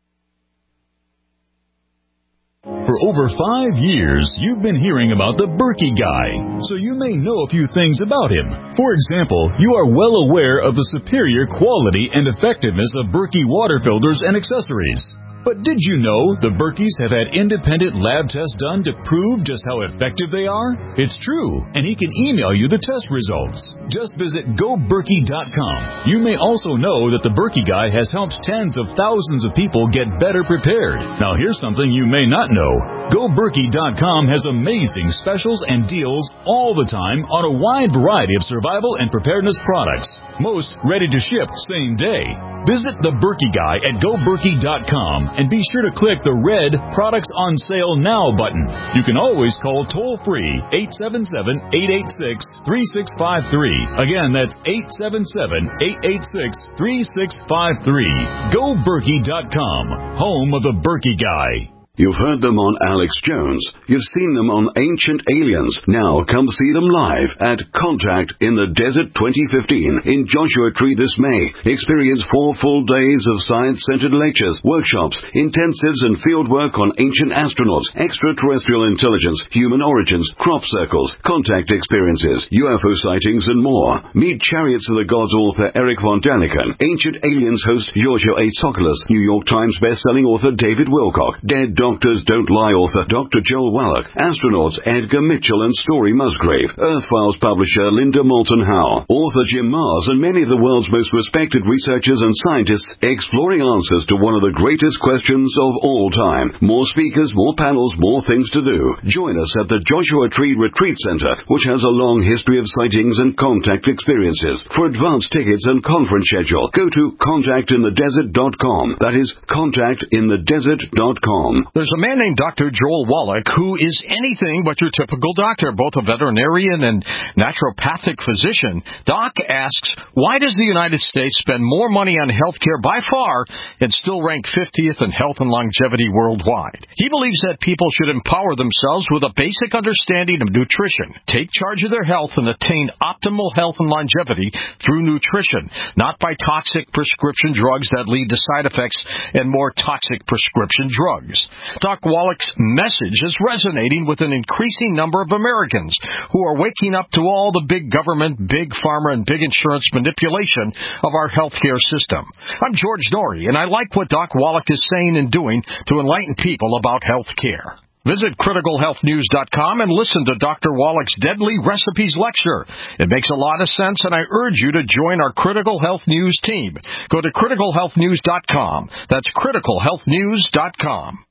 For over five years, you've been hearing about the Berkey Guy, so you may know a few things about him. For example, you are well aware of the superior quality and effectiveness of Berkey water filters and accessories. But did you know the Berkeys have had independent lab tests done to prove just how effective they are? It's true, and he can email you the test results. Just visit go berkey dot com. You may also know that the Berkey Guy has helped tens of thousands of people get better prepared. Now here's something you may not know. go berkey dot com has amazing specials and deals all the time on a wide variety of survival and preparedness products. Most ready to ship same day. Visit the Berkey Guy at go berkey dot com and be sure to click the red Products on Sale Now button. You can always call toll-free eight seven seven, eight eight six, three six five three. Again, that's eight seven seven, eight eight six, three six five three. go berkey dot com, home of the Berkey Guy. You've heard them on Alex Jones. You've seen them on Ancient Aliens. Now come see them live at Contact in the Desert twenty fifteen in Joshua Tree this May. Experience four full days of science-centered lectures, workshops, intensives, and fieldwork on ancient astronauts, extraterrestrial intelligence, human origins, crop circles, contact experiences, U F O sightings, and more. Meet Chariots of the Gods author Eric von Daniken, Ancient Aliens host Giorgio A. Tsoukalos, New York Times bestselling author David Wilcock, Dead Doctors Don't Lie author Doctor Joel Wallach, astronauts Edgar Mitchell and Story Musgrave, Earth Files publisher Linda Moulton Howe, author Jim Mars, and many of the world's most respected researchers and scientists exploring answers to one of the greatest questions of all time. More speakers, more panels, more things to do. Join us at the Joshua Tree Retreat Center, which has a long history of sightings and contact experiences. For advance tickets and conference schedule, go to contact in the desert dot com. That is contact in the desert dot com. There's a man named Doctor Joel Wallach who is anything but your typical doctor, both a veterinarian and naturopathic physician. Doc asks, why does the United States spend more money on health care by far and still rank fiftieth in health and longevity worldwide? He believes that people should empower themselves with a basic understanding of nutrition, take charge of their health, and attain optimal health and longevity through nutrition, not by toxic prescription drugs that lead to side effects and more toxic prescription drugs. Doc Wallach's message is resonating with an increasing number of Americans who are waking up to all the big government, big pharma, and big insurance manipulation of our healthcare system. I'm George Norrie, and I like what Doc Wallach is saying and doing to enlighten people about health care. Visit critical health news dot com and listen to Doctor Wallach's Deadly Recipes lecture. It makes a lot of sense, and I urge you to join our Critical Health News team. Go to critical health news dot com. That's critical health news dot com.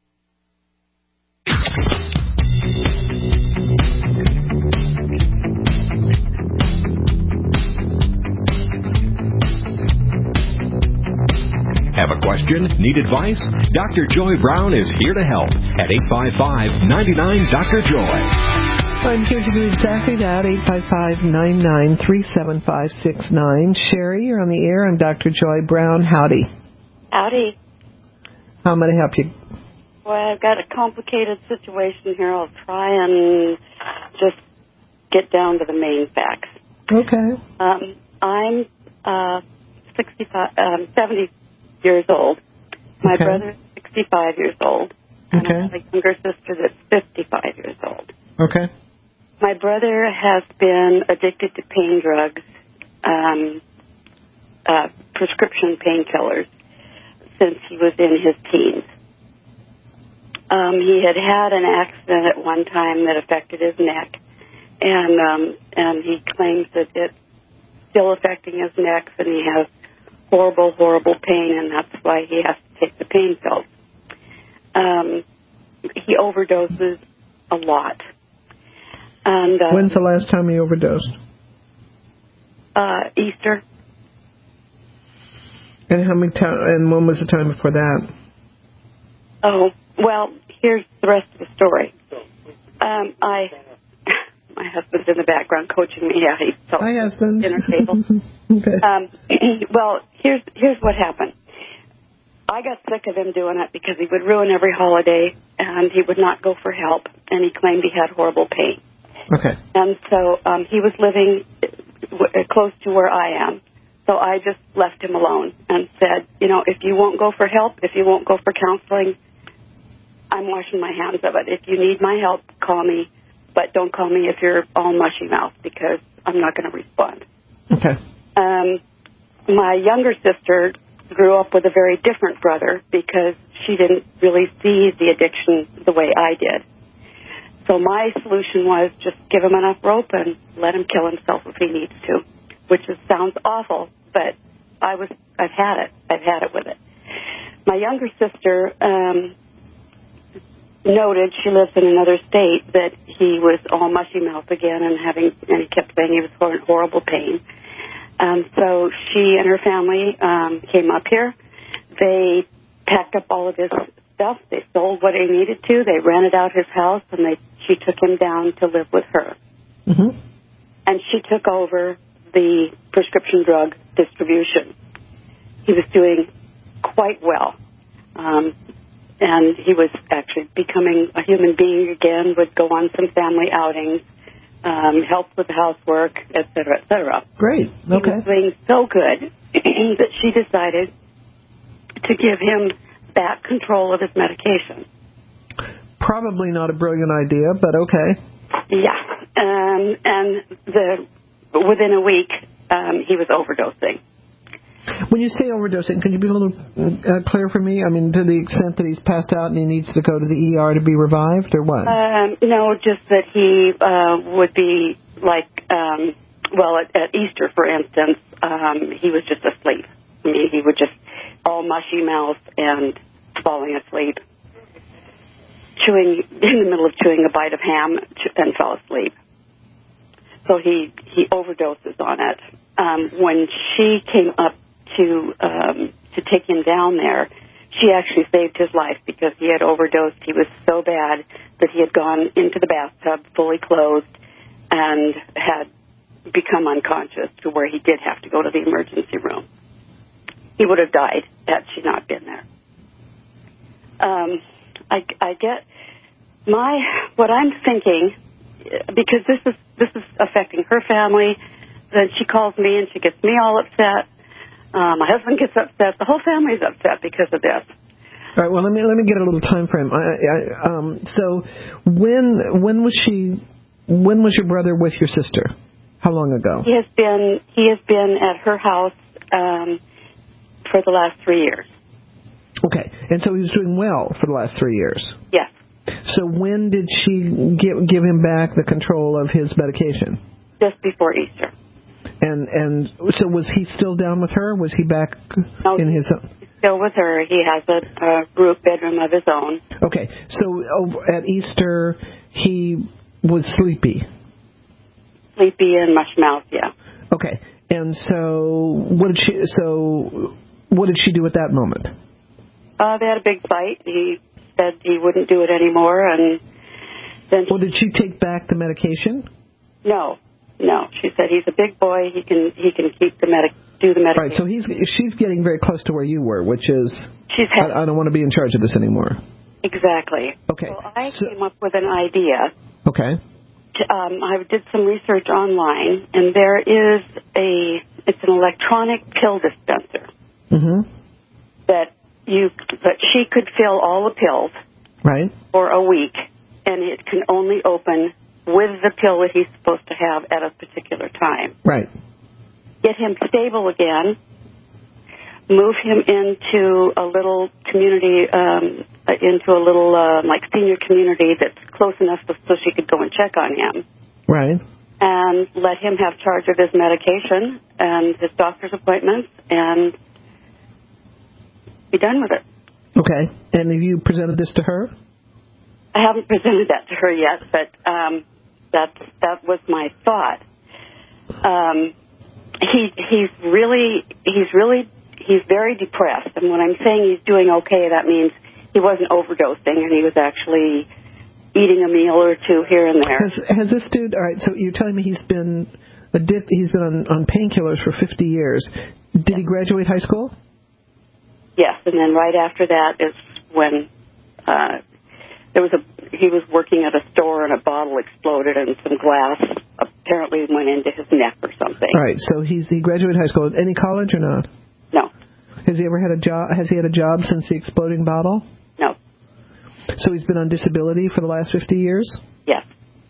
Have a question? Need advice? Doctor Joy Brown is here to help at eight five five, nine nine, Doctor Joy. I'm here to do exactly that, eight five five, nine nine, three seven five six nine. Sherry, you're on the air. I'm Doctor Joy Brown. Howdy. Howdy. How am I to help you? Well, I've got a complicated situation here. I'll try and just get down to the main facts. Okay. Um, I'm uh, sixty-five, um, seventy years old. My okay. brother's sixty-five years old. And okay. I have a younger sister that's fifty-five years old. Okay. My brother has been addicted to pain drugs, um, uh, prescription painkillers, since he was in his teens. Um, he had had an accident at one time that affected his neck, and um, and he claims that it's still affecting his neck, and he has horrible, horrible pain, and that's why he has to take the pain pills. Um, he overdoses a lot. And uh, when's the last time he overdosed? Uh, Easter. And how many time? And when was the time before that? Oh, well, here's the rest of the story. Um, I, my husband's in the background coaching me. Yeah, he's so Hi, husband. Dinner table. Okay. Um, well, here's here's what happened. I got sick of him doing it because he would ruin every holiday, and he would not go for help, and he claimed he had horrible pain. Okay. And so um, he was living w- close to where I am. So I just left him alone and said, you know, if you won't go for help, if you won't go for counseling, I'm washing my hands of it. If you need my help, call me, but don't call me if you're all mushy mouth, because I'm not going to respond. Okay. Um, my younger sister grew up with a very different brother because she didn't really see the addiction the way I did. So my solution was just give him enough rope and let him kill himself if he needs to, which is, sounds awful, but I was, I've had it. I've had it with it. My younger sister um, noted, she lives in another state, that he was all mushy mouth again and having, and he kept saying he was in horrible pain. Um, so she and her family um, came up here. They packed up all of his stuff. They sold what they needed to. They rented out his house, and they she took him down to live with her. Mm-hmm. And she took over the prescription drug distribution. He was doing quite well. Um, and he was actually becoming a human being again, would go on some family outings, um, help with the housework, et cetera, et cetera. Great. Okay. He was doing so good that she decided to give him back control of his medication. Probably not a brilliant idea, but okay. Yeah. Um, and the within a week, um, he was overdosing. When you say overdosing, can you be a little uh, clear for me? I mean, to the extent that he's passed out and he needs to go to the E R to be revived, or what? Um, no, just that he uh, would be like, um, well, at, at Easter, for instance, um, he was just asleep. I mean, he would just all mushy mouth and falling asleep, chewing in the middle of chewing a bite of ham and fell asleep. So he he overdoses on it. Um, when she came up to um, to take him down there, she actually saved his life because he had overdosed. He was so bad that he had gone into the bathtub fully clothed and had become unconscious to where he did have to go to the emergency room. He would have died had she not been there. Um, I, I get my what I'm thinking, because this is this is affecting her family. Then she calls me and she gets me all upset. Uh, my husband gets upset. The whole family's upset because of this. All right. Well, let me let me get a little time frame. I, I, um, so when when was she? When was your brother with your sister? How long ago? He has been he has been at her house um, for the last three years. Okay, and so he was doing well for the last three years. Yes. So when did she give give him back the control of his medication? Just before Easter. And and so was he still down with her? Was he back no, in his own? He's still with her. He has a, a group bedroom of his own. Okay, so over at Easter he was sleepy. Sleepy and mush mouth, yeah. Okay, and so what did she? So what did she do at that moment? Uh, they had a big fight. He said he wouldn't do it anymore, and then. Well, did she take back the medication? No. No, she said he's a big boy. He can he can keep the medic do the medication. Right. So he's she's getting very close to where you were, which is she's. Had, I, I don't want to be in charge of this anymore. Exactly. Okay. So I so, came up with an idea. Okay. To, um, I did some research online, and there is a it's an electronic pill dispenser. Mm-hmm. That you that she could fill all the pills. Right. For a week, and it can only open with the pill that he's supposed to have at a particular time. Right. Get him stable again, move him into a little community um, uh, into a little uh, like senior community that's close enough so, so she could go and check on him. Right. And let him have charge of his medication and his doctor's appointments and be done with it. Okay. And have you presented this to her? I haven't presented that to her yet, but um, that that was my thought. Um, he he's really he's really he's very depressed, and when I'm saying he's doing okay, that means he wasn't overdosing, and he was actually eating a meal or two here and there. Has, has this dude? All right. So you're telling me he's been addic- He's been on, on painkillers for fifty years. Did he graduate high school? Yes, and then right after that is when uh, there was a he was working at a store and a bottle exploded and some glass apparently went into his neck or something. All right. So he's he graduated high school. Any college or not? No. Has he ever had a job? Has he had a job since the exploding bottle? No. So he's been on disability for the last fifty years? Yes.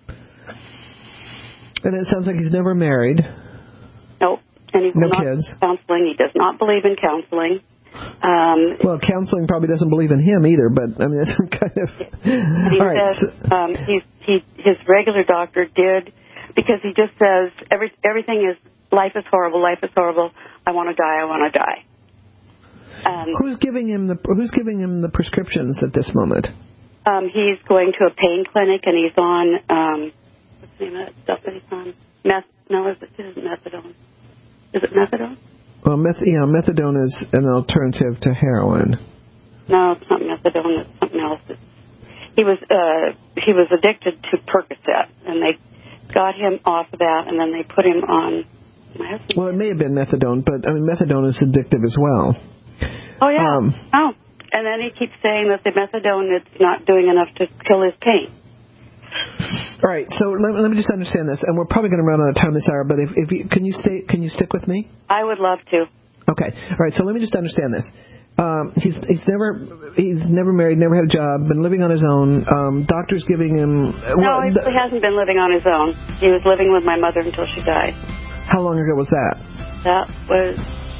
And it sounds like he's never married. Nope. And he will no not kids. Counseling. He does not believe in counseling. Um, well, counseling probably doesn't believe in him either, but I mean, that's kind of. And he all right. says um, he's, he his regular doctor did because he just says every everything is life is horrible, life is horrible. I want to die, I want to die. Um, who's giving him the Who's giving him the prescriptions at this moment? Um, he's going to a pain clinic and he's on um, what's the name of that stuff that he's on? Meth? No, is it, is it methadone? Is it methadone? Well, meth, yeah, methadone is an alternative to heroin. No, it's not methadone. It's something else. It's, he was uh, he was addicted to Percocet, and they got him off of that, and then they put him on. Well, it may have been methadone, but I mean, methadone is addictive as well. Oh yeah. Um, oh, and then he keeps saying that the methadone is not doing enough to kill his pain. All right, so let, let me just understand this, and we're probably going to run out of time this hour. But if, if you, can you stay, can you stick with me? I would love to. Okay. All right. So let me just understand this. Um, he's he's never he's never married, never had a job, been living on his own. Um, doctors giving him. No, well, he th- hasn't been living on his own. He was living with my mother until she died. How long ago was that? That was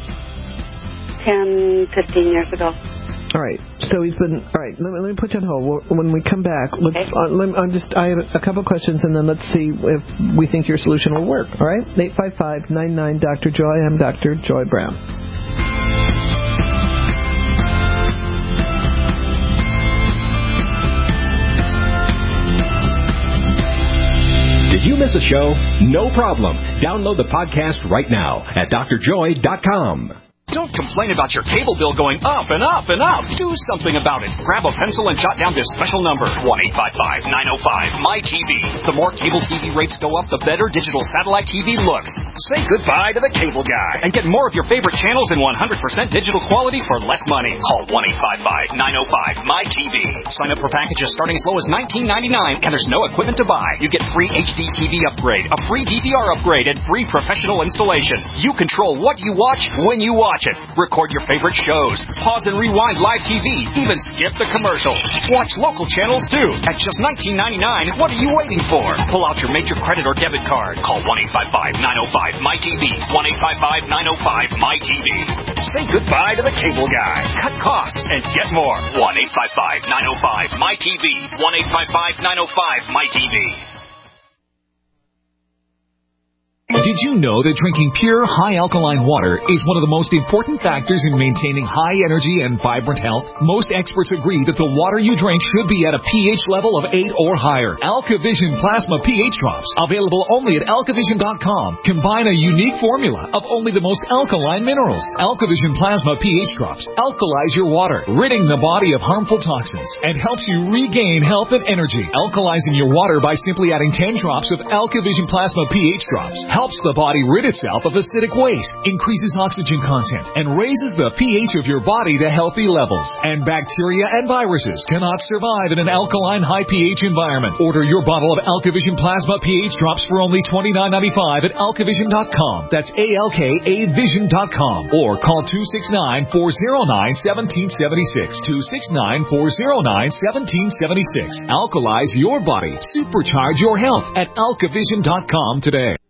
ten, fifteen years ago. All right. So he's been. All right. Let me, let me put you on hold. When we come back, let's. Okay. Uh, let me, I'm just. I have a couple of questions, and then let's see if we think your solution will work. All right. Eight five five nine nine Doctor Joy. I'm Doctor Joy Brown. Did you miss a show? No problem. Download the podcast right now at D R joy dot com. Don't complain about your cable bill going up and up and up. Do something about it. Grab a pencil and jot down this special number, one eight five five nine oh five M Y T V. The more cable T V rates go up, the better digital satellite T V looks. Say goodbye to the cable guy and get more of your favorite channels in one hundred percent digital quality for less money. Call one eight five five nine oh five M Y T V. Sign up for packages starting as low as nineteen ninety-nine, and there's no equipment to buy. You get free H D T V upgrade, a free D V R upgrade, and free professional installation. You control what you watch when you watch it. Record your favorite shows. Pause and rewind live T V. Even skip the commercials. Watch local channels too. At just nineteen ninety-nine, what are you waiting for? Pull out your major credit or debit card. Call one eight five five nine oh five M Y T V. one eight five five nine oh five M Y T V. Say goodbye to the cable guy. Cut costs and get more. one eight five five nine oh five M Y T V. one eight five five nine oh five M Y T V. Did you know that drinking pure, high-alkaline water is one of the most important factors in maintaining high energy and vibrant health? Most experts agree that the water you drink should be at a pH level of eight or higher. AlkaVision Plasma pH Drops, available only at alka vision dot com, combine a unique formula of only the most alkaline minerals. AlkaVision Plasma pH Drops alkalize your water, ridding the body of harmful toxins, and helps you regain health and energy. Alkalizing your water by simply adding ten drops of AlkaVision Plasma pH Drops helps the body rid itself of acidic waste, increases oxygen content, and raises the pH of your body to healthy levels. And bacteria and viruses cannot survive in an alkaline high pH environment. Order your bottle of AlkaVision Plasma pH Drops for only twenty-nine ninety-five at alka vision dot com. That's A L K A vision dot com. Or call two six nine, four oh nine, one seven seven six. two six nine, four oh nine, one seven seven six. Alkalize your body. Supercharge your health at alka vision dot com today.